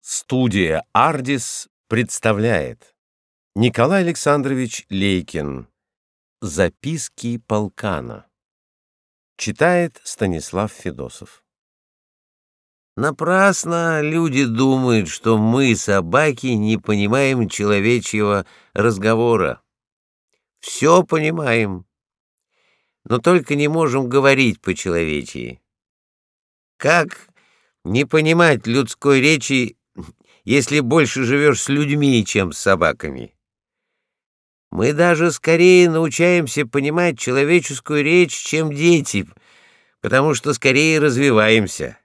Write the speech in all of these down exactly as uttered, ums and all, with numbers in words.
Студия «Ардис» представляет Николай Александрович Лейкин. Записки полкана. Читает Станислав Федосов. Напрасно люди думают, что мы, собаки, не понимаем человечьего разговора. Все понимаем, но только не можем говорить по-человечьи. Как не понимать людской речи, если больше живешь с людьми, чем с собаками? Мы даже скорее научаемся понимать человеческую речь, чем дети, потому что скорее развиваемся.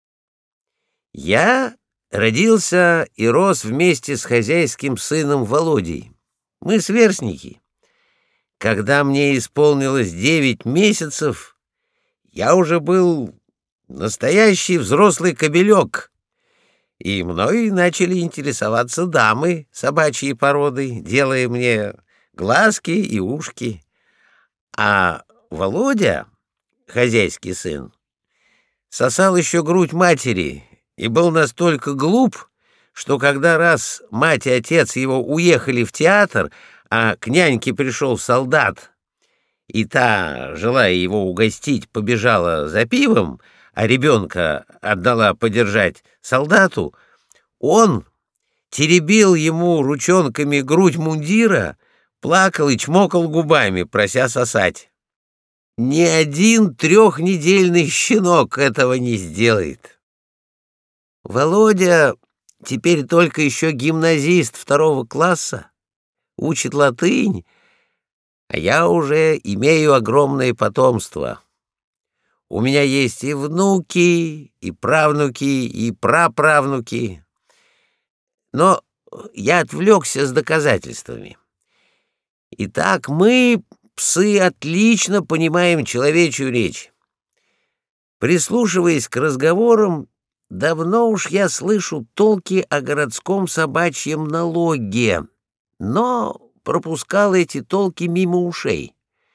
Я родился и рос вместе с хозяйским сыном Володей. Мы сверстники. Когда мне исполнилось девять месяцев, я уже был настоящий взрослый кобелек, и мной начали интересоваться дамы собачьей породы, делая мне глазки и ушки. А Володя, хозяйский сын, сосал еще грудь матери и был настолько глуп, что когда раз мать и отец его уехали в театр, а к няньке пришел солдат, и та, желая его угостить, побежала за пивом, а ребенка отдала подержать солдату, он теребил ему ручонками грудь мундира, плакал и чмокал губами, прося сосать. Ни один трехнедельный щенок этого не сделает. Володя теперь только еще гимназист второго класса, учит латынь, а я уже имею огромное потомство. У меня есть и внуки, и правнуки, и праправнуки. Но я отвлекся с доказательствами. Итак, мы, псы, отлично понимаем человечью речь. Прислушиваясь к разговорам, давно уж я слышу толки о городском собачьем налоге, но пропускал эти толки мимо ушей.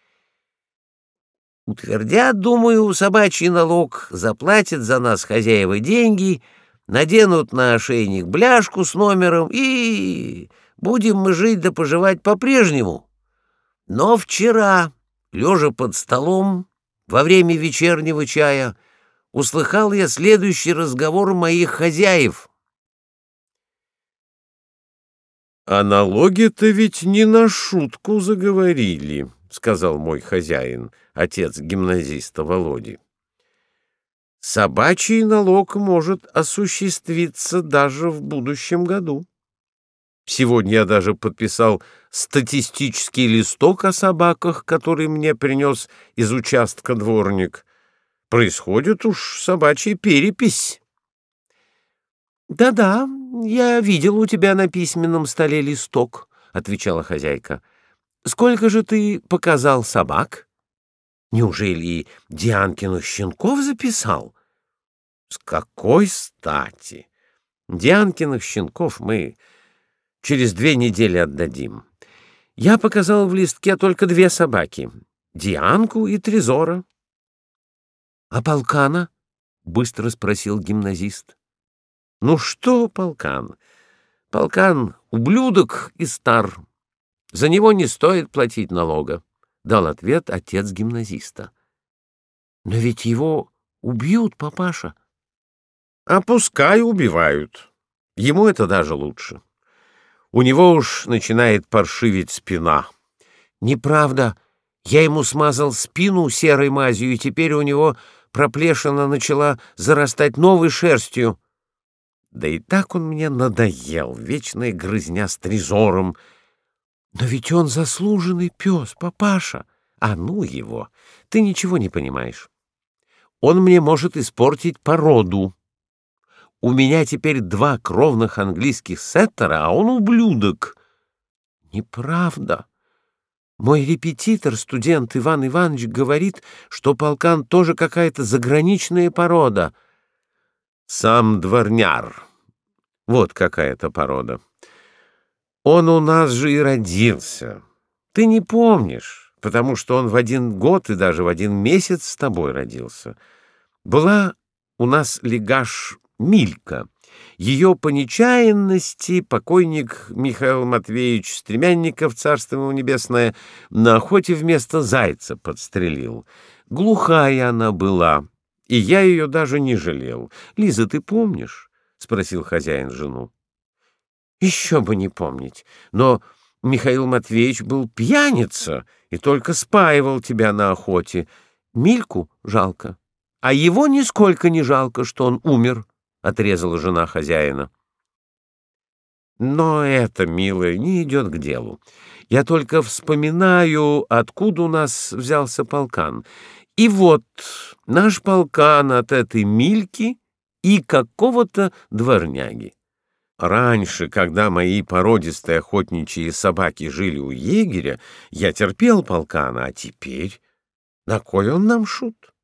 Утвердят, думаю, собачий налог, заплатят за нас хозяева деньги, наденут на ошейник бляшку с номером, и будем мы жить да поживать по-прежнему. Но вчера, лежа под столом, во время вечернего чая, услыхал я следующий разговор моих хозяев. «А налоги-то ведь не на шутку заговорили», — сказал мой хозяин, отец гимназиста Володи. «Собачий налог может осуществиться даже в будущем году. Сегодня я даже подписал статистический листок о собаках, который мне принес из участка дворник. Происходит уж собачья перепись». «Да-да, я видел у тебя на письменном столе листок», — отвечала хозяйка. «Сколько же ты показал собак? Неужели Дианкиных щенков записал?» «С какой стати? Дианкиных щенков мы через две недели отдадим. Я показал в листке только две собаки — Дианку и Трезора». «А полкана?» — быстро спросил гимназист. «Ну что полкан? Полкан — ублюдок и стар. За него не стоит платить налога», — дал ответ отец гимназиста. «Но ведь его убьют, папаша». «А пускай убивают. Ему это даже лучше. У него уж начинает паршиветь спина». «Неправда. Я ему смазал спину серой мазью, и теперь у него проплешина начала зарастать новой шерстью». «Да и так он мне надоел, вечная грызня с Трезором». «Но ведь он заслуженный пес, папаша». «А ну его! Ты ничего не понимаешь. Он мне может испортить породу. У меня теперь два кровных английских сеттера, а он ублюдок». «Неправда. Мой репетитор, студент Иван Иванович, говорит, что полкан тоже какая-то заграничная порода». «Сам дворняр. Вот какая-то порода. Он у нас же и родился. Ты не помнишь, потому что он в один год и даже в один месяц с тобой родился. Была у нас легаш Милька, Ее по нечаянности покойник Михаил Матвеевич Стремянников, царство ему небесное, на охоте вместо зайца подстрелил. Глухая она была, и я ее даже не жалел. Лиза, ты помнишь? — спросил хозяин жену. — Еще бы не помнить, но Михаил Матвеевич был пьяница и только спаивал тебя на охоте. Мильку жалко, а его нисколько не жалко, что он умер, — отрезала жена хозяина. Но это, милая, не идет к делу. Я только вспоминаю, откуда у нас взялся полкан. И вот наш полкан от этой Мильки и какого-то дворняги. Раньше, когда мои породистые охотничьи собаки жили у егеря, я терпел полкана, а теперь на кой он нам шут?